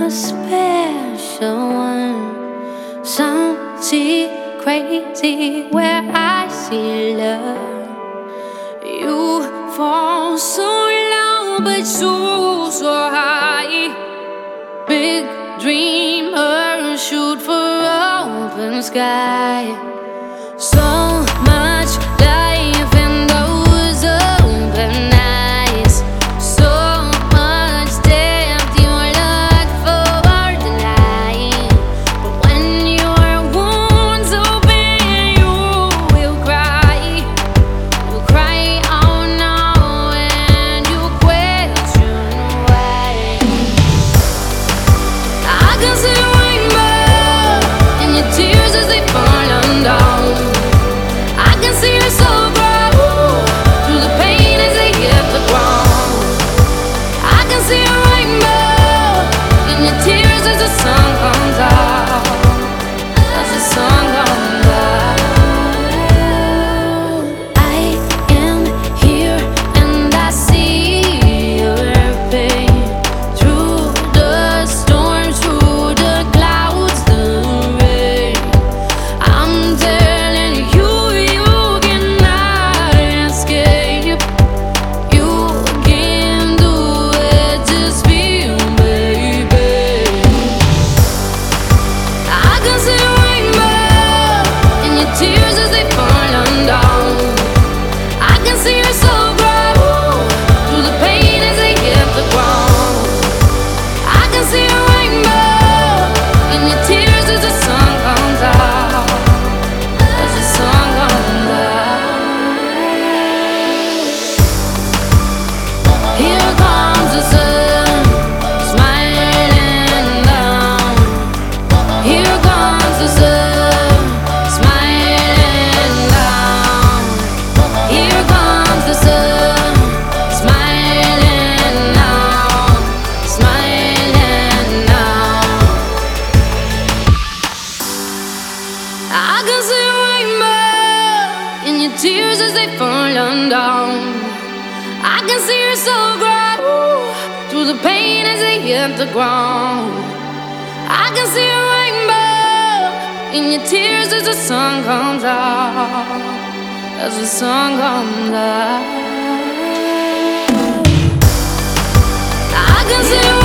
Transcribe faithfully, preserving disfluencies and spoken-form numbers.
a special one, something crazy where I see love. You fall so low, but so, so high. Big dreamer, shoot for open sky. So much life in those open eyes. So much depth, you look for the light. But when your wounds open, you will cry. You cry out now and you question why. I can see a rainbow in your tears as they fall down. I can see your soul grow through the pain as they hit the ground. I can see a rainbow in your tears as the sun comes out. As the sun comes out. I am here and I see your pain through the storm, through the clouds, the rain. I'm telling you, you cannot escape. You can do it, just feel, baby. I can see a rainbow in your tears as they fall down. I can see your soul grow through the pain as they hit the ground. I can see a rainbow in your tears as the sun comes out. As the sun comes out. Here comes the sun, smiling down. Here comes the sun, smiling down. Here comes the sun, smiling now, smiling now. I can see a rainbow in your tears as they fall down. I can see your soul grow through the pain as they hit the ground. I can see a rainbow in your tears as the sun comes out. As the sun comes out. I can see a